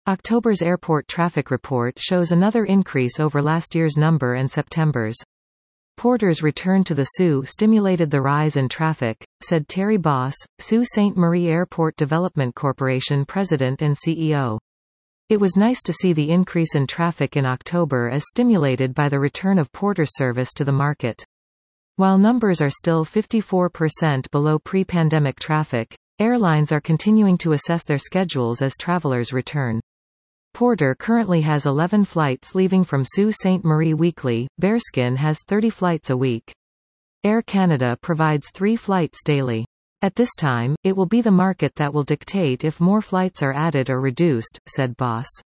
October's airport traffic report shows another increase over last year's number and September's. Porter's return to the SU stimulated the rise in traffic, said Terry Boss, Sault Ste. Marie Airport Development Corporation President and CEO. It was nice to see the increase in traffic in October as stimulated by the return of Porter's service to the market. While numbers are still 54% below pre-pandemic traffic, airlines are continuing to assess their schedules as travelers return. Porter currently has 11 flights leaving from Sault Ste. Marie weekly. Bearskin has 30 flights a week. Air Canada provides 3 flights daily. At this time, it will be the market that will dictate if more flights are added or reduced, said Boss.